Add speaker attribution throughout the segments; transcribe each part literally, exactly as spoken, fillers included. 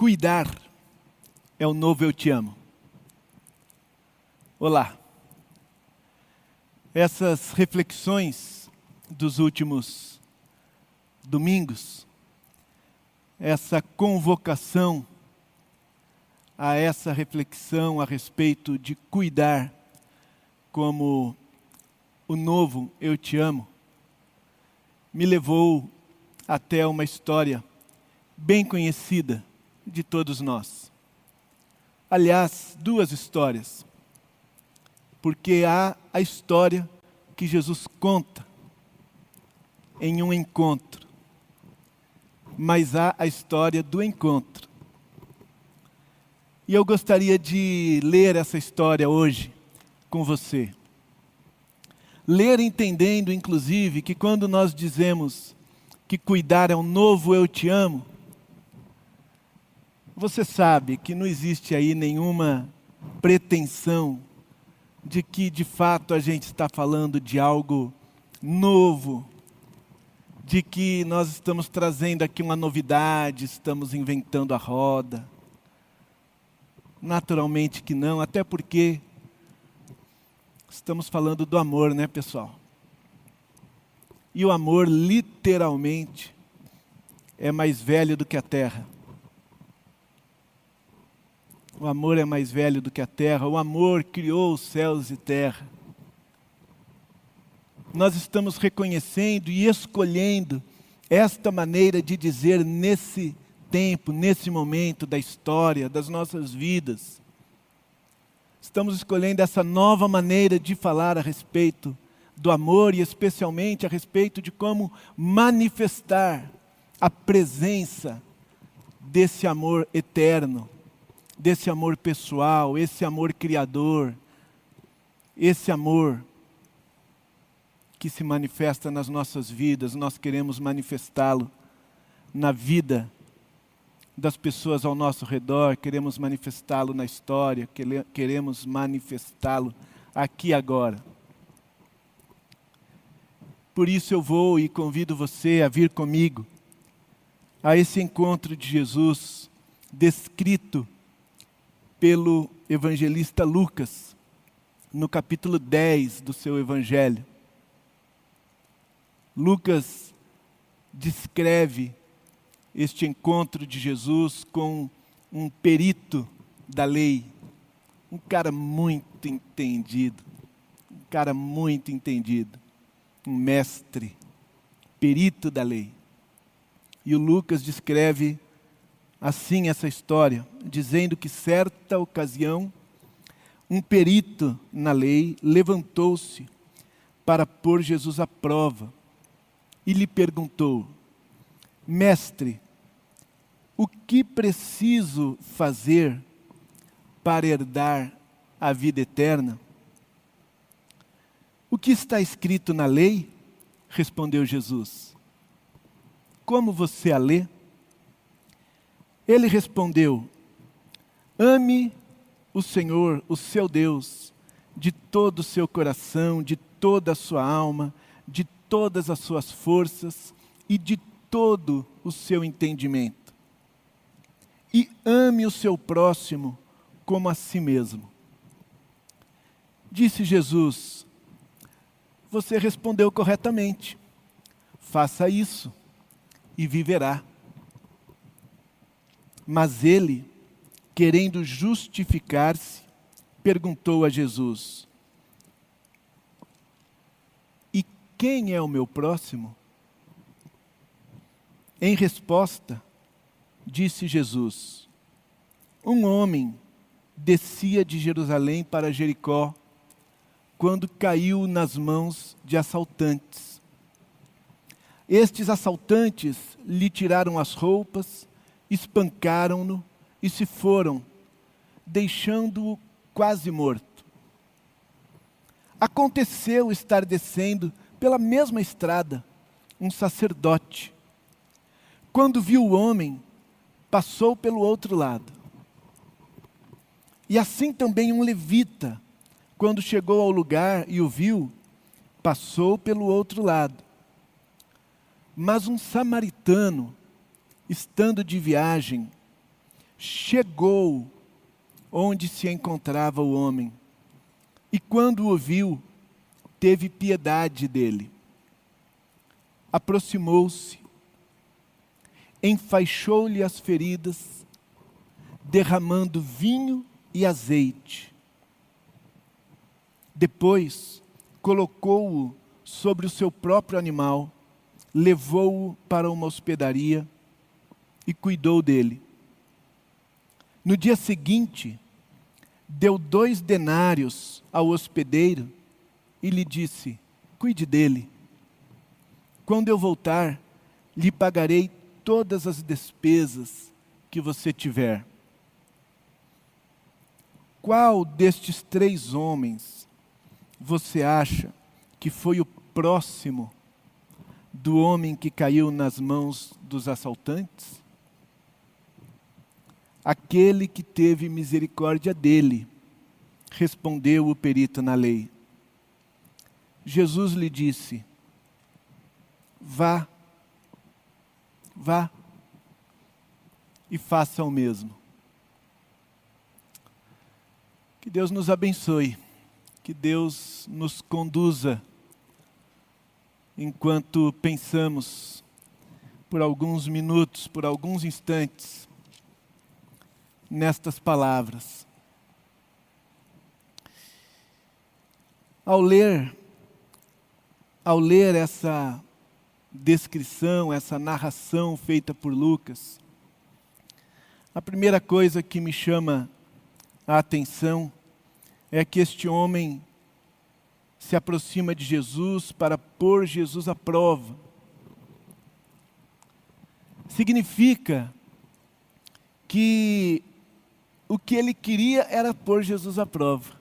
Speaker 1: Cuidar é o novo eu te amo. Olá. Essas reflexões dos últimos domingos, essa convocação a essa reflexão a respeito de cuidar como o novo eu te amo, me levou até uma história bem conhecida de todos nós. Aliás, duas histórias, porque há a história que Jesus conta em um encontro, mas há a história do encontro. E eu gostaria de ler essa história hoje com você. Ler entendendo, inclusive, que quando nós dizemos que cuidar é um novo eu te amo, você sabe que não existe aí nenhuma pretensão de que, de fato, a gente está falando de algo novo, de que nós estamos trazendo aqui uma novidade, estamos inventando a roda. Naturalmente que não, até porque estamos falando do amor, né, pessoal? E o amor, literalmente, é mais velho do que a terra. O amor é mais velho do que a terra. O amor criou os céus e terra. Nós estamos reconhecendo e escolhendo esta maneira de dizer nesse tempo, nesse momento da história, das nossas vidas. Estamos escolhendo essa nova maneira de falar a respeito do amor e especialmente a respeito de como manifestar a presença desse amor eterno, desse amor pessoal, esse amor criador, esse amor que se manifesta nas nossas vidas. Nós queremos manifestá-lo na vida das pessoas ao nosso redor, queremos manifestá-lo na história, queremos manifestá-lo aqui agora. Por isso eu vou e convido você a vir comigo a esse encontro de Jesus, descrito pelo evangelista Lucas, no capítulo dez do seu evangelho. Lucas descreve este encontro de Jesus com um perito da lei, um cara muito entendido, um cara muito entendido, um mestre, perito da lei. E o Lucas descreve assim essa história, dizendo que certa ocasião, um perito na lei levantou-se para pôr Jesus à prova e lhe perguntou: Mestre, o que preciso fazer para herdar a vida eterna? O que está escrito na lei? Respondeu Jesus. Como você a lê? Ele respondeu: ame o Senhor, o seu Deus, de todo o seu coração, de toda a sua alma, de todas as suas forças e de todo o seu entendimento. E ame o seu próximo como a si mesmo. Disse Jesus: você respondeu corretamente. Faça isso e viverá. Mas ele, querendo justificar-se, perguntou a Jesus: e quem é o meu próximo? Em resposta, disse Jesus: um homem descia de Jerusalém para Jericó, quando caiu nas mãos de assaltantes. Estes assaltantes lhe tiraram as roupas, espancaram-no e se foram, deixando-o quase morto. Aconteceu estar descendo pela mesma estrada um sacerdote. Quando viu o homem, passou pelo outro lado. E assim também um levita, quando chegou ao lugar e o viu, passou pelo outro lado. Mas um samaritano, estando de viagem, chegou onde se encontrava o homem, e quando o viu, teve piedade dele. Aproximou-se, enfaixou-lhe as feridas, derramando vinho e azeite. Depois, colocou-o sobre o seu próprio animal, levou-o para uma hospedaria e cuidou dele. No dia seguinte, deu dois denários ao hospedeiro e lhe disse: cuide dele. Quando eu voltar, lhe pagarei todas as despesas que você tiver. Qual destes três homens você acha que foi o próximo do homem que caiu nas mãos dos assaltantes? Aquele que teve misericórdia dele, respondeu o perito na lei. Jesus lhe disse: vá, vá e faça o mesmo. Que Deus nos abençoe, que Deus nos conduza, enquanto pensamos por alguns minutos, por alguns instantes, nestas palavras. Ao ler, ao ler essa descrição, essa narração feita por Lucas, a primeira coisa que me chama a atenção é que este homem se aproxima de Jesus para pôr Jesus à prova. Significa que o que ele queria era pôr Jesus à prova.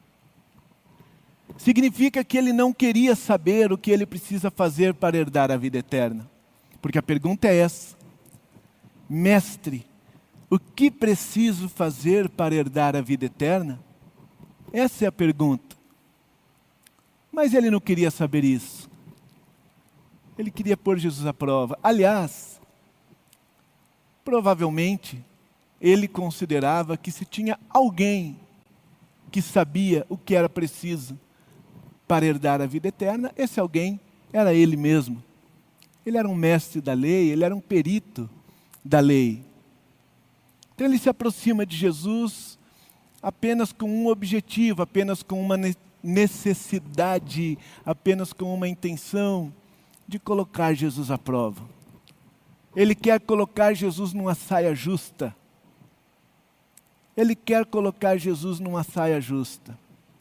Speaker 1: Significa que ele não queria saber o que ele precisa fazer para herdar a vida eterna. Porque a pergunta é essa: Mestre, o que preciso fazer para herdar a vida eterna? Essa é a pergunta. Mas ele não queria saber isso. Ele queria pôr Jesus à prova. Aliás, provavelmente, ele considerava que se tinha alguém que sabia o que era preciso para herdar a vida eterna, esse alguém era ele mesmo. Ele era um mestre da lei, ele era um perito da lei. Então ele se aproxima de Jesus apenas com um objetivo, apenas com uma necessidade, apenas com uma intenção de colocar Jesus à prova. Ele quer colocar Jesus numa saia justa. Ele quer colocar Jesus numa saia justa.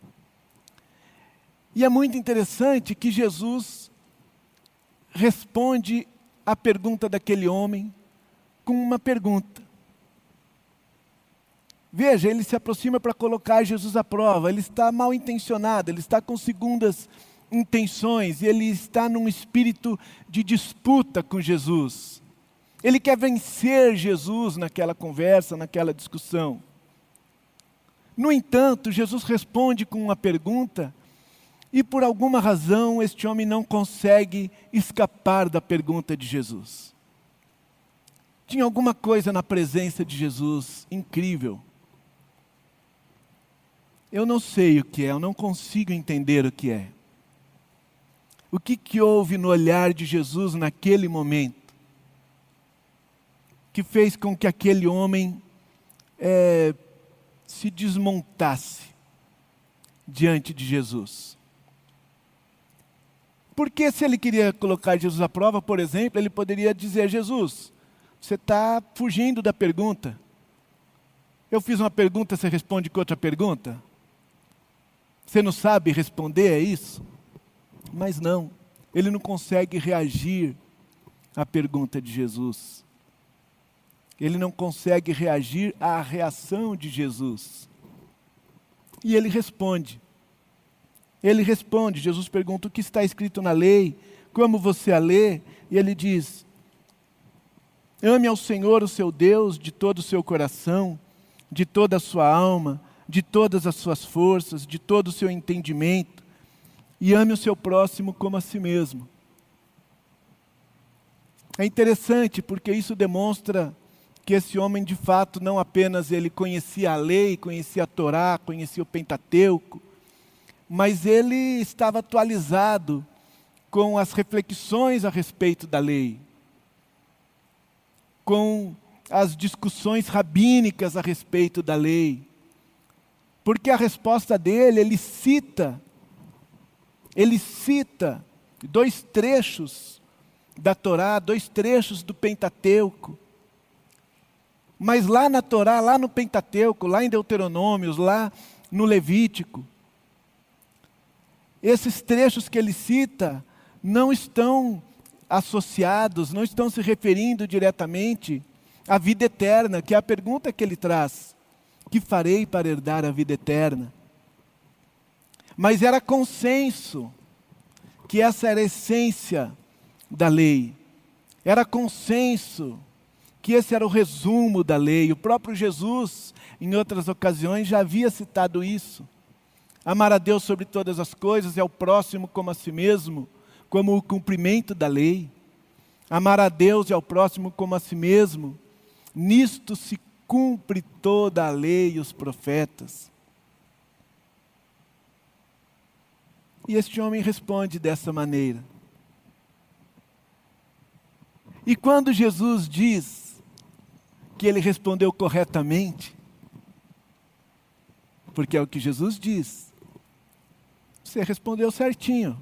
Speaker 1: E é muito interessante que Jesus responde à pergunta daquele homem com uma pergunta. Veja, ele se aproxima para colocar Jesus à prova. Ele está mal intencionado, ele está com segundas intenções, e ele está num espírito de disputa com Jesus. Ele quer vencer Jesus naquela conversa, naquela discussão. No entanto, Jesus responde com uma pergunta, e por alguma razão este homem não consegue escapar da pergunta de Jesus. Tinha alguma coisa na presença de Jesus incrível. Eu não sei o que é, eu não consigo entender o que é. O que que houve no olhar de Jesus naquele momento, que fez com que aquele homem é, se desmontasse diante de Jesus? Porque se ele queria colocar Jesus à prova, por exemplo, ele poderia dizer: Jesus, você está fugindo da pergunta. Eu fiz uma pergunta, você responde com outra pergunta? Você não sabe responder, é isso? Mas não, ele não consegue reagir à pergunta de Jesus. Ele não consegue reagir à reação de Jesus. E ele responde. Ele responde, Jesus pergunta: o que está escrito na lei? Como você a lê? E ele diz: ame ao Senhor, o seu Deus, de todo o seu coração, de toda a sua alma, de todas as suas forças, de todo o seu entendimento, e ame o seu próximo como a si mesmo. É interessante porque isso demonstra que esse homem de fato não apenas ele conhecia a lei, conhecia a Torá, conhecia o Pentateuco, mas ele estava atualizado com as reflexões a respeito da lei, com as discussões rabínicas a respeito da lei. Porque a resposta dele, ele cita, ele cita dois trechos da Torá, dois trechos do Pentateuco. Mas lá na Torá, lá no Pentateuco, lá em Deuteronômios, lá no Levítico, esses trechos que ele cita não estão associados, não estão se referindo diretamente à vida eterna, que é a pergunta que ele traz. Que farei para herdar a vida eterna? Mas era consenso que essa era a essência da lei. Era consenso que esse era o resumo da lei. O próprio Jesus, em outras ocasiões, já havia citado isso. Amar a Deus sobre todas as coisas e ao próximo como a si mesmo, como o cumprimento da lei. Amar a Deus e ao próximo como a si mesmo, nisto se cumpre toda a lei e os profetas. E este homem responde dessa maneira. E quando Jesus diz que ele respondeu corretamente, porque é o que Jesus diz, você respondeu certinho.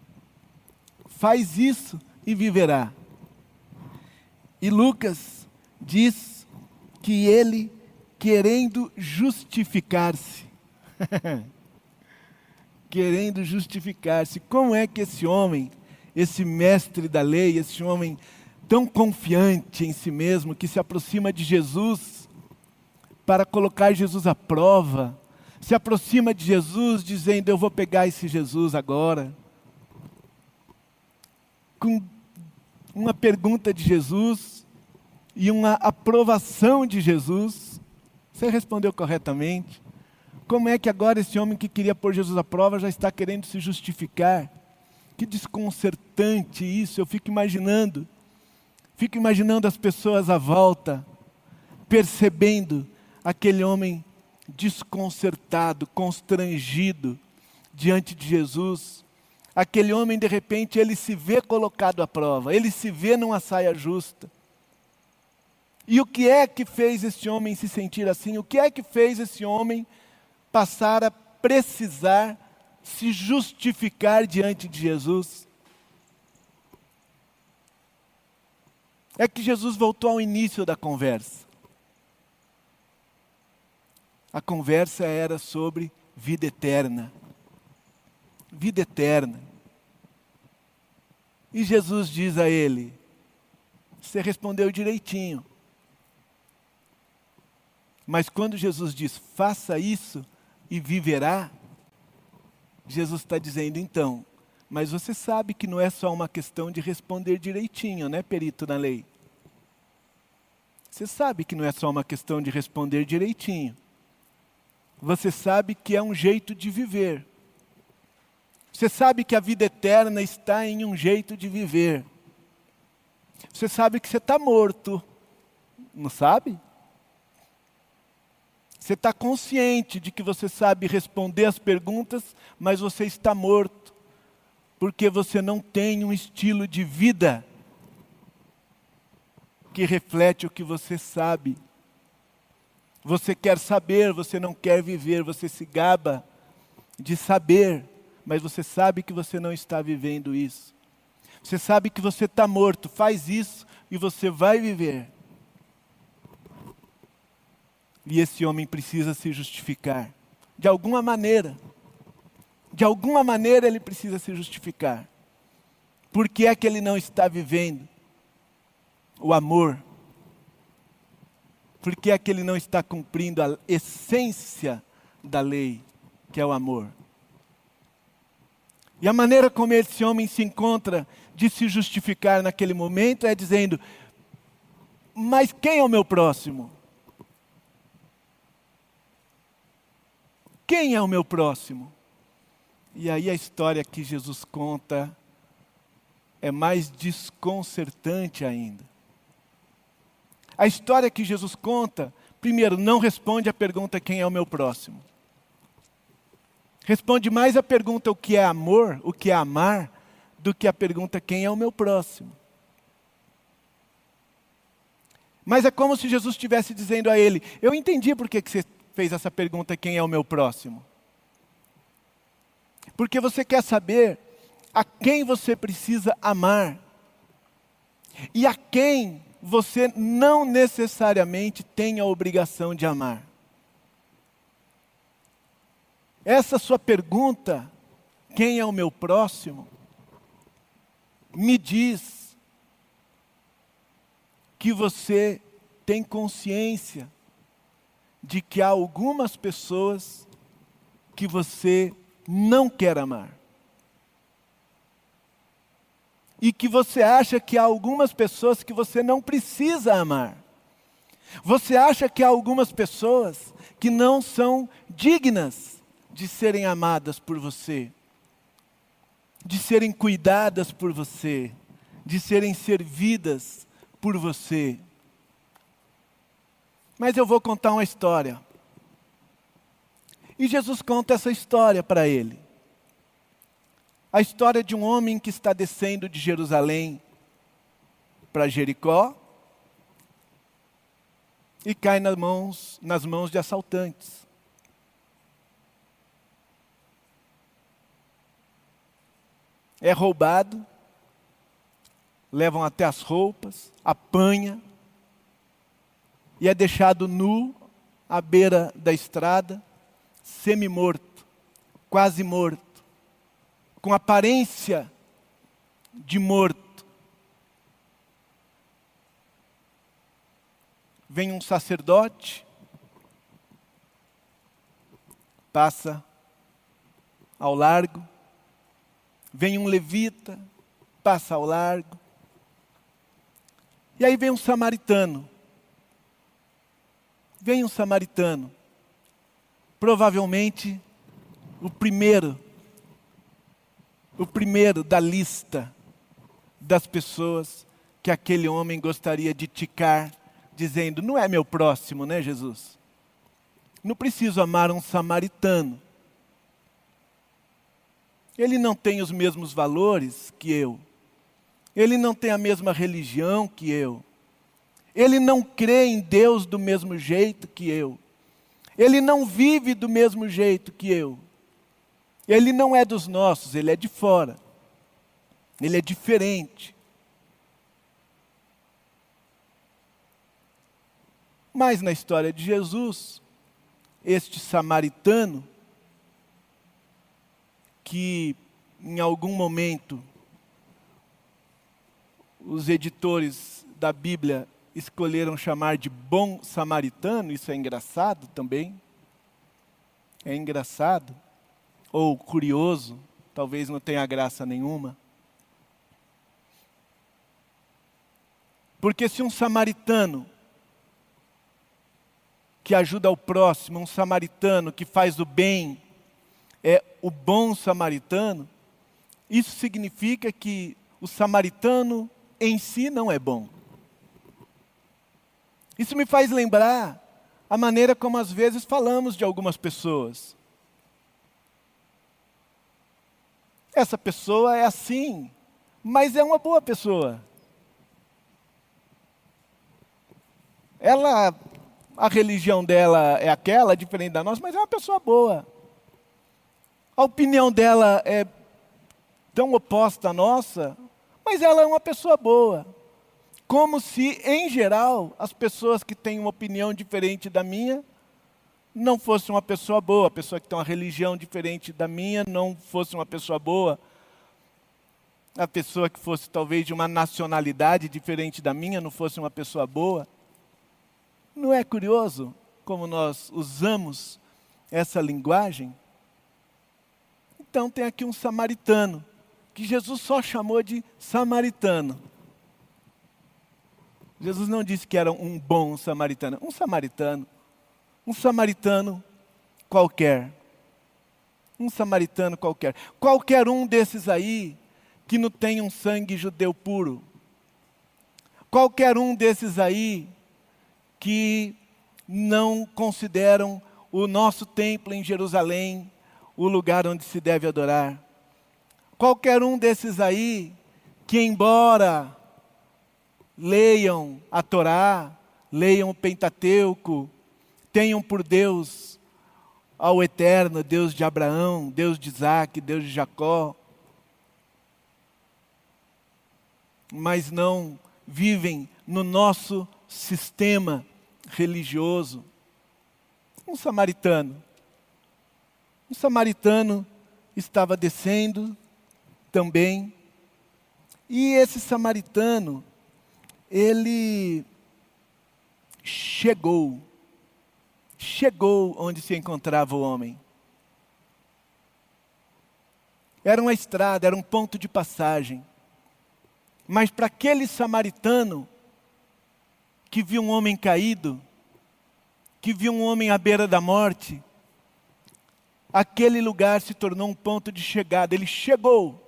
Speaker 1: Faz isso e viverá. E Lucas diz que ele, querendo justificar-se, querendo justificar-se, como é que esse homem, esse mestre da lei, esse homem tão confiante em si mesmo, que se aproxima de Jesus para colocar Jesus à prova, se aproxima de Jesus dizendo, eu vou pegar esse Jesus agora, com uma pergunta de Jesus, e uma aprovação de Jesus, você respondeu corretamente. Como é que agora esse homem que queria pôr Jesus à prova já está querendo se justificar? Que desconcertante isso, eu fico imaginando. Fico imaginando as pessoas à volta, percebendo aquele homem desconcertado, constrangido diante de Jesus. Aquele homem, de repente, ele se vê colocado à prova, ele se vê numa saia justa. E o que é que fez esse homem se sentir assim? O que é que fez esse homem passar a precisar se justificar diante de Jesus? É que Jesus voltou ao início da conversa. A conversa era sobre vida eterna. Vida eterna. E Jesus diz a ele, você respondeu direitinho. Mas quando Jesus diz, faça isso e viverá, Jesus está dizendo, então, mas você sabe que não é só uma questão de responder direitinho, né, perito na lei? Você sabe que não é só uma questão de responder direitinho. Você sabe que é um jeito de viver. Você sabe que a vida eterna está em um jeito de viver. Você sabe que você está morto, não sabe? Você está consciente de que você sabe responder as perguntas, mas você está morto, porque você não tem um estilo de vida que reflete o que você sabe. Você quer saber, você não quer viver, você se gaba de saber, mas você sabe que você não está vivendo isso. Você sabe que você está morto, faz isso e você vai viver. E esse homem precisa se justificar. De alguma maneira. De alguma maneira ele precisa se justificar. Por que é que ele não está vivendo o amor? Por que é que ele não está cumprindo a essência da lei, que é o amor? E a maneira como esse homem se encontra de se justificar naquele momento é dizendo, mas quem é o meu próximo? Quem é o meu próximo? E aí a história que Jesus conta é mais desconcertante ainda. A história que Jesus conta, primeiro, não responde a pergunta quem é o meu próximo. Responde mais a pergunta o que é amor, o que é amar, do que a pergunta quem é o meu próximo. Mas é como se Jesus estivesse dizendo a ele, eu entendi por que você fez essa pergunta quem é o meu próximo. Porque você quer saber a quem você precisa amar. E a quem você não necessariamente tem a obrigação de amar. Essa sua pergunta, quem é o meu próximo, me diz que você tem consciência de que há algumas pessoas que você não quer amar. E que você acha que há algumas pessoas que você não precisa amar. Você acha que há algumas pessoas que não são dignas de serem amadas por você, de serem cuidadas por você, de serem servidas por você. Mas eu vou contar uma história. E Jesus conta essa história para ele. A história de um homem que está descendo de Jerusalém para Jericó e cai nas mãos, nas mãos de assaltantes. É roubado, levam até as roupas, apanha e é deixado nu à beira da estrada, semi-morto, quase morto, com aparência de morto. Vem um sacerdote, passa ao largo, vem um levita, passa ao largo, e aí vem um samaritano, vem um samaritano, provavelmente o primeiro, o primeiro da lista das pessoas que aquele homem gostaria de ticar, dizendo, não é meu próximo, né, Jesus? Não preciso amar um samaritano. Ele não tem os mesmos valores que eu. Ele não tem a mesma religião que eu. Ele não crê em Deus do mesmo jeito que eu. Ele não vive do mesmo jeito que eu. Ele não é dos nossos, ele é de fora. Ele é diferente. Mas na história de Jesus, este samaritano, que em algum momento os editores da Bíblia escolheram chamar de bom samaritano, isso é engraçado também. É engraçado. Ou curioso, talvez não tenha graça nenhuma. Porque se um samaritano que ajuda o próximo, um samaritano que faz o bem, é o bom samaritano, isso significa que o samaritano em si não é bom. Isso me faz lembrar a maneira como às vezes falamos de algumas pessoas. Essa pessoa é assim, mas é uma boa pessoa. Ela, a religião dela é aquela, diferente da nossa, mas é uma pessoa boa. A opinião dela é tão oposta à nossa, mas ela é uma pessoa boa. Como se, em geral, as pessoas que têm uma opinião diferente da minha não fosse uma pessoa boa, a pessoa que tem uma religião diferente da minha não fosse uma pessoa boa, a pessoa que fosse talvez de uma nacionalidade diferente da minha não fosse uma pessoa boa. Não é curioso como nós usamos essa linguagem? Então tem aqui um samaritano, que Jesus só chamou de samaritano. Jesus não disse que era um bom samaritano, um samaritano. Um samaritano qualquer. Um samaritano qualquer. Qualquer um desses aí que não tem um sangue judeu puro. Qualquer um desses aí que não consideram o nosso templo em Jerusalém o lugar onde se deve adorar. Qualquer um desses aí, que embora leiam a Torá, leiam o Pentateuco, tenham por Deus ao Eterno, Deus de Abraão, Deus de Isaac, Deus de Jacó, mas não vivem no nosso sistema religioso. Um samaritano. Um samaritano estava descendo também, e esse samaritano, ele chegou, chegou onde se encontrava o homem. Era uma estrada, era um ponto de passagem. Mas para aquele samaritano, que viu um homem caído, que viu um homem à beira da morte, aquele lugar se tornou um ponto de chegada. Ele chegou.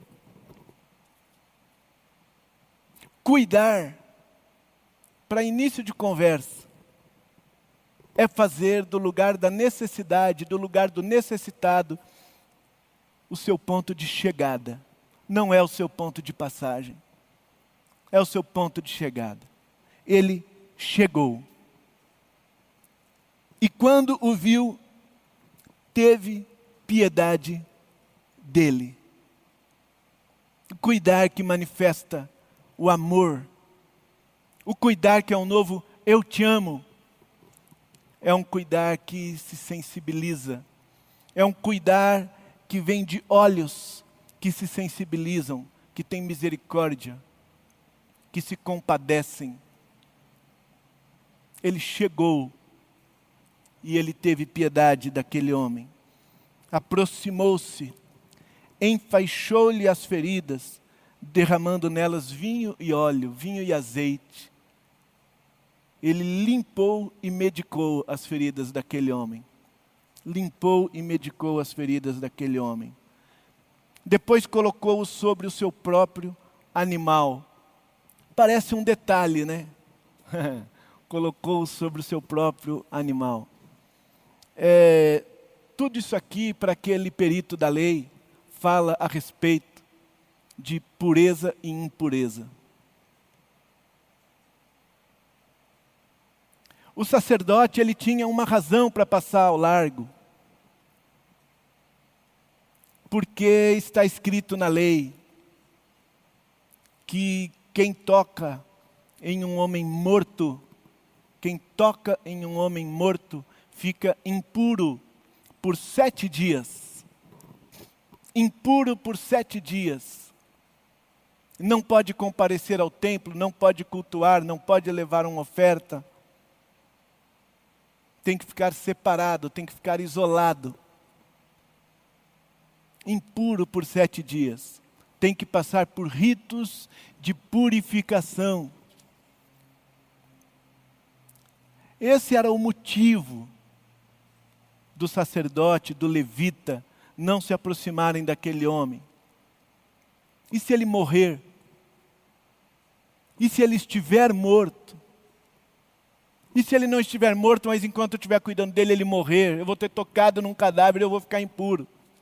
Speaker 1: Cuidar, para início de conversa, é fazer do lugar da necessidade, do lugar do necessitado, o seu ponto de chegada. Não é o seu ponto de passagem. É o seu ponto de chegada. Ele chegou. E quando o viu, teve piedade dele. Cuidar que manifesta o amor. O cuidar que é um novo eu te amo. É um cuidar que se sensibiliza. É um cuidar que vem de olhos que se sensibilizam, que têm misericórdia, que se compadecem. Ele chegou e ele teve piedade daquele homem. Aproximou-se, enfaixou-lhe as feridas, derramando nelas vinho e óleo, vinho e azeite. Ele limpou e medicou as feridas daquele homem. Limpou e medicou as feridas daquele homem. Depois colocou-o sobre o seu próprio animal. Parece um detalhe, né? Colocou-o sobre o seu próprio animal. É, tudo isso aqui, para aquele perito da lei, fala a respeito de pureza e impureza. O sacerdote, ele tinha uma razão para passar ao largo. Porque está escrito na lei que quem toca em um homem morto, quem toca em um homem morto, fica impuro por sete dias. Impuro por sete dias. Não pode comparecer ao templo, não pode cultuar, não pode levar uma oferta. Tem que ficar separado, tem que ficar isolado. Impuro por sete dias. Tem que passar por ritos de purificação. Esse era o motivo do sacerdote, do levita, não se aproximarem daquele homem. E se ele morrer? E se ele estiver morto? E se ele não estiver morto, mas enquanto eu estiver cuidando dele, ele morrer? Eu vou ter tocado num cadáver, eu vou ficar impuro.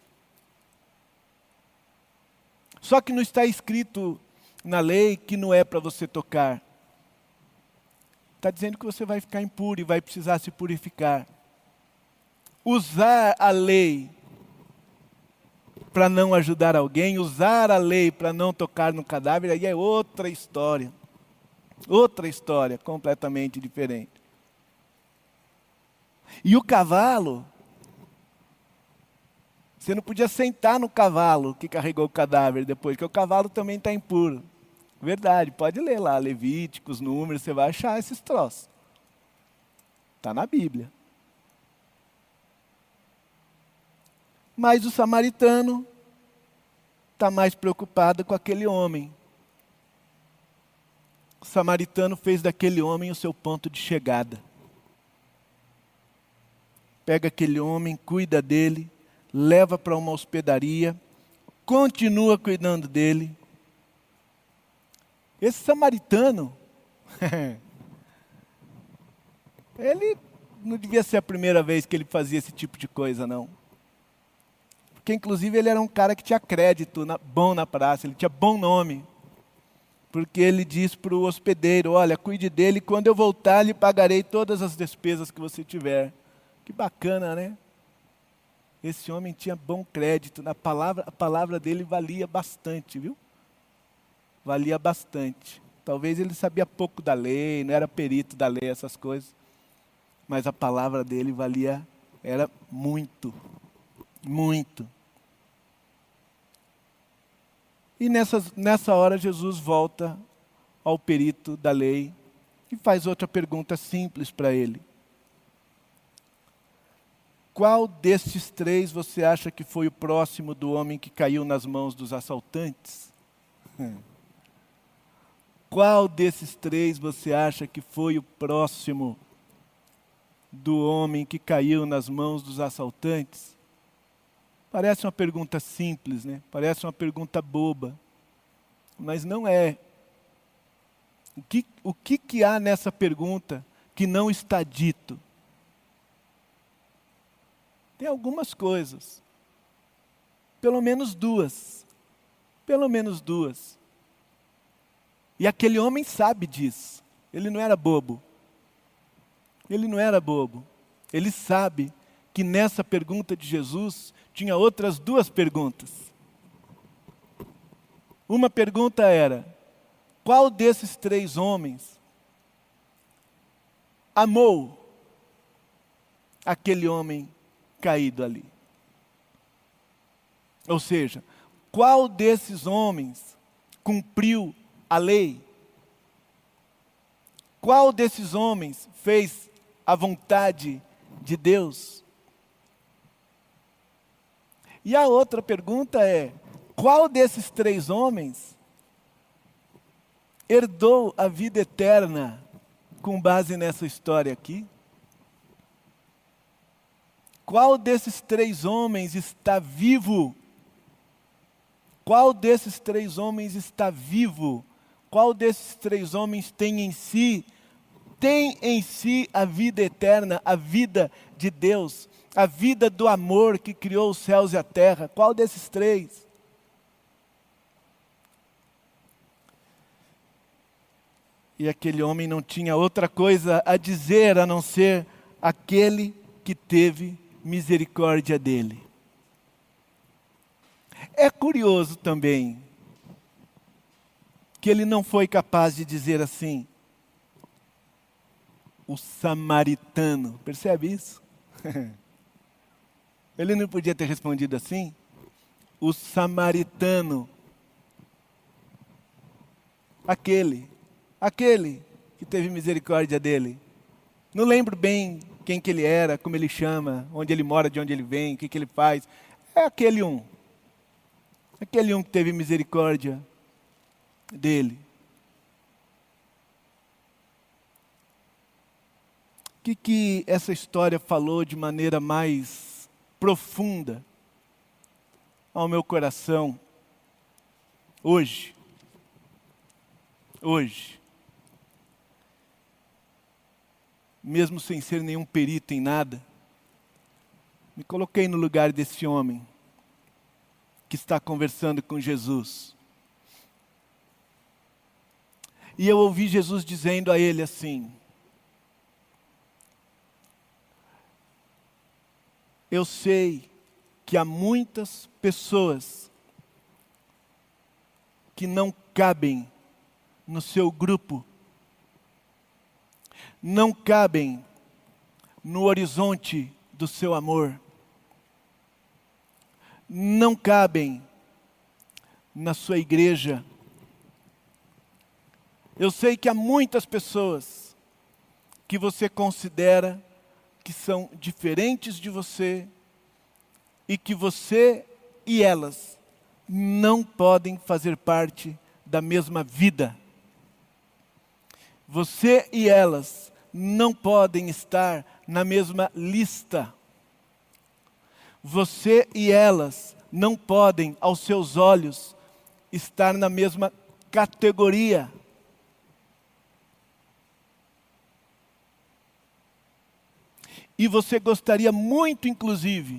Speaker 1: Só que não está escrito na lei que não é para você tocar. Está dizendo que você vai ficar impuro e vai precisar se purificar. Usar a lei para não ajudar alguém, usar a lei para não tocar no cadáver, aí é outra história. Outra história, completamente diferente. E o cavalo, você não podia sentar no cavalo que carregou o cadáver depois, porque o cavalo também está impuro. Verdade, pode ler lá, Levíticos, Números, você vai achar esses troços. Está na Bíblia. Mas o samaritano está mais preocupado com aquele homem. O samaritano fez daquele homem o seu ponto de chegada. Pega aquele homem, cuida dele, leva para uma hospedaria, continua cuidando dele. Esse samaritano, Ele não devia ser a primeira vez que ele fazia esse tipo de coisa, não. Porque, inclusive, ele era um cara que tinha crédito na, bom na praça, ele tinha bom nome. Porque ele diz para o hospedeiro, olha, cuide dele, quando eu voltar, lhe pagarei todas as despesas que você tiver. Que bacana, né? Esse homem tinha bom crédito, na palavra, a palavra dele valia bastante, viu? Valia bastante. Talvez ele sabia pouco da lei, não era perito da lei, essas coisas. Mas a palavra dele valia, era muito, muito. E nessas, nessa hora Jesus volta ao perito da lei e faz outra pergunta simples para ele. Qual destes três você acha que foi o próximo do homem que caiu nas mãos dos assaltantes? Hum. Qual desses três você acha que foi o próximo do homem que caiu nas mãos dos assaltantes? Parece uma pergunta simples, né? Parece uma pergunta boba, mas não é. O que, o que, que há nessa pergunta que não está dito? Tem algumas coisas, pelo menos duas, pelo menos duas. E aquele homem sabe disso, ele não era bobo, ele não era bobo, ele sabe que nessa pergunta de Jesus tinha outras duas perguntas. Uma pergunta era, qual desses três homens amou aquele homem caído ali? Ou seja, qual desses homens cumpriu a lei? Qual desses homens fez a vontade de Deus? E a outra pergunta é, qual desses três homens herdou a vida eterna com base nessa história aqui? Qual desses três homens está vivo? Qual desses três homens está vivo? Qual desses três homens tem em si, tem em si a vida eterna, a vida de Deus, a vida do amor que criou os céus e a terra? Qual desses três? E aquele homem não tinha outra coisa a dizer a não ser aquele que teve misericórdia dele. É curioso também que ele não foi capaz de dizer assim, o samaritano, percebe isso? Ele não podia ter respondido assim, o samaritano, aquele, aquele que teve misericórdia dele. Não lembro bem quem que ele era, como ele chama, onde ele mora, de onde ele vem, o que, que ele faz. É aquele um. Aquele um que teve misericórdia dele. O que, que essa história falou de maneira mais profunda ao meu coração hoje? Hoje. Mesmo sem ser nenhum perito em nada, me coloquei no lugar desse homem que está conversando com Jesus. E eu ouvi Jesus dizendo a ele assim, eu sei que há muitas pessoas que não cabem no seu grupo, não cabem no horizonte do seu amor, não cabem na sua igreja. Eu sei que há muitas pessoas que você considera que são diferentes de você e que você e elas não podem fazer parte da mesma vida. Você e elas não podem estar na mesma lista. Você e elas não podem, aos seus olhos, estar na mesma categoria. E você gostaria muito, inclusive,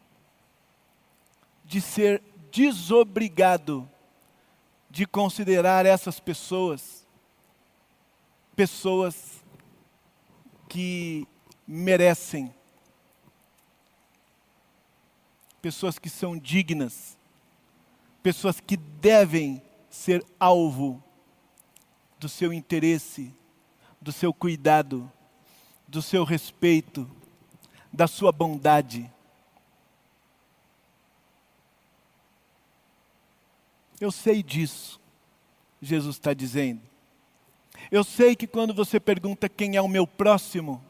Speaker 1: de ser desobrigado de considerar essas pessoas pessoas que merecem, pessoas que são dignas, pessoas que devem ser alvo do seu interesse, do seu cuidado, do seu respeito, da sua bondade. Eu sei disso, Jesus está dizendo. Eu sei que quando você pergunta quem é o meu próximo,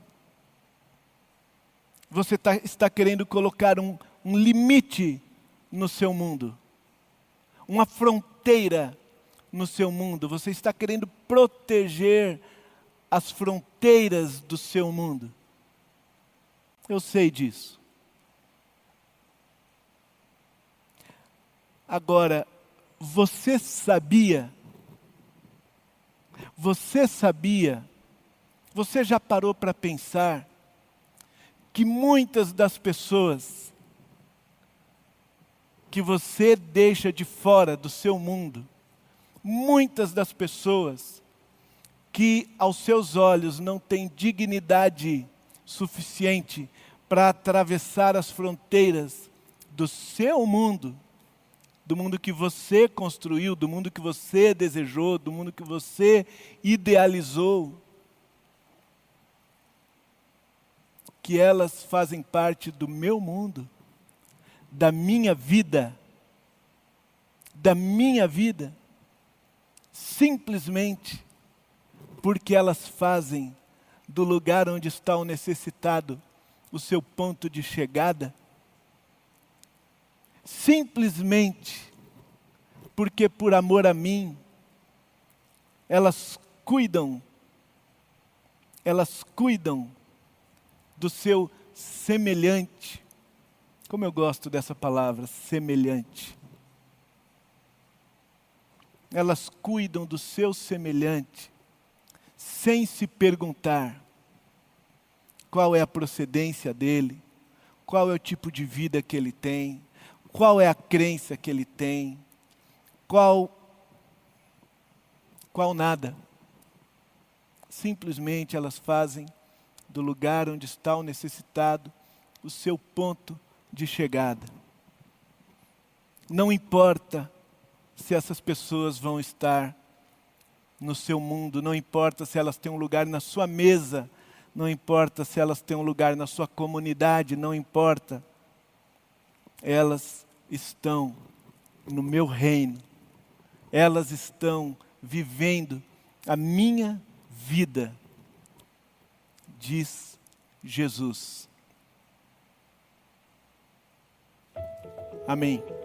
Speaker 1: você tá, está querendo colocar um, um limite no seu mundo, uma fronteira no seu mundo. Você está querendo proteger as fronteiras do seu mundo. Eu sei disso. Agora, você sabia, você sabia, você já parou para pensar que muitas das pessoas que você deixa de fora do seu mundo, muitas das pessoas que aos seus olhos não têm dignidade suficiente para atravessar as fronteiras do seu mundo, do mundo que você construiu, do mundo que você desejou, do mundo que você idealizou, que elas fazem parte do meu mundo, da minha vida, da minha vida, simplesmente porque elas fazem do lugar onde está o necessitado o seu ponto de chegada, simplesmente porque por amor a mim, elas cuidam, elas cuidam do seu semelhante. Como eu gosto dessa palavra, semelhante. Elas cuidam do seu semelhante, sem se perguntar qual é a procedência dele, qual é o tipo de vida que ele tem, qual é a crença que ele tem, qual, qual nada. Simplesmente elas fazem do lugar onde está o necessitado o seu ponto de chegada. Não importa se essas pessoas vão estar no seu mundo, não importa se elas têm um lugar na sua mesa, não importa se elas têm um lugar na sua comunidade, não importa. Elas estão no meu reino, elas estão vivendo a minha vida, diz Jesus. Amém.